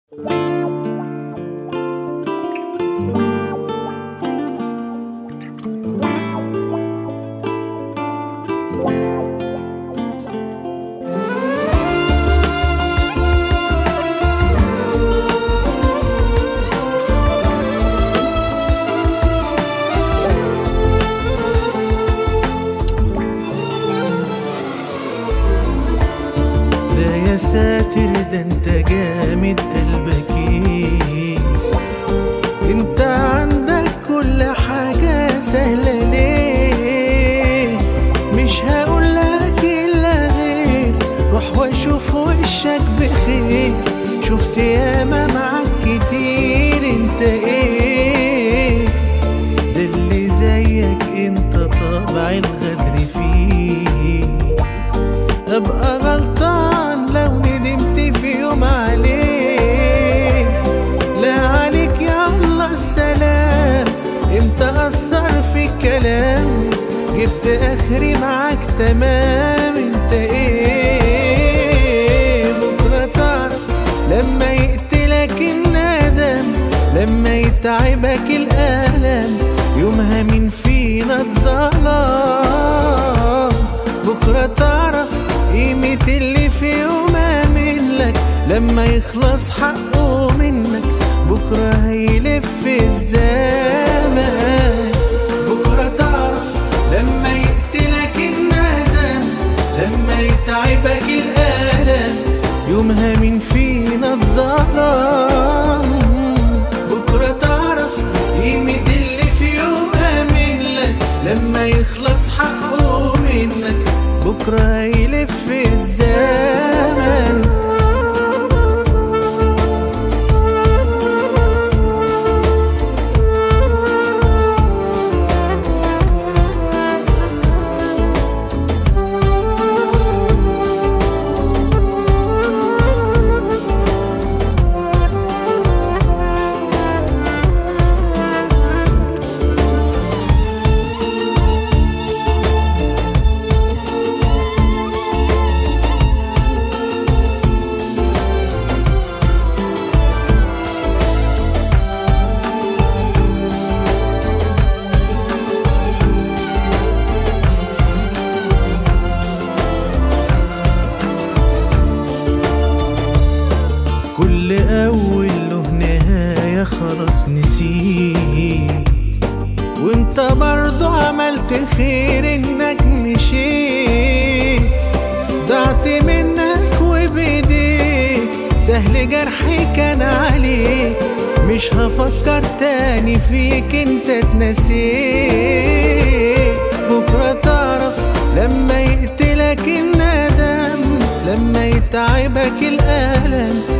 يا ساتر ده انت جامد قلبك ايه، انت عندك كل حاجة سهلة ليه؟ مش هقولك الا غير روح واشوف وشك بخير، شفت ياما معاك كتير. انت ايه ده اللي زيك انت طبع الغدر فيه، ابقى غلطان لو ندمت في يوم عليك. لا عليك يا الله السلام، امتى أثر في الكلام، جبت اخري معاك تمام. انت ايه بكرة تعرف لما يقتلك الندم، لما يتعبك الألم، يومها مين فينا اتظلم. بكرة تعرف قيمة اللي في يوم منلك، لما يخلص حقه منك بكرة هيلف الزمان. بكرة تعرف لما يقتلك الندم، لما يتعبك الألم، يومها مين فينا اتظلم. بكرة تعرف قيمة اللي في يوم منلك، لما يخلص حقه منك بكرة هيلف الزمن. كل أول له نهاية خلاص نسيت، وانت برضو عملت خير انك مشيت. ضعت منك وبايديك سهل جرحي كان عليك، مش هفكر تاني فيك انت اتنسيت. بكرة تعرف لما يقتلك الندم، لما يتعبك الألم،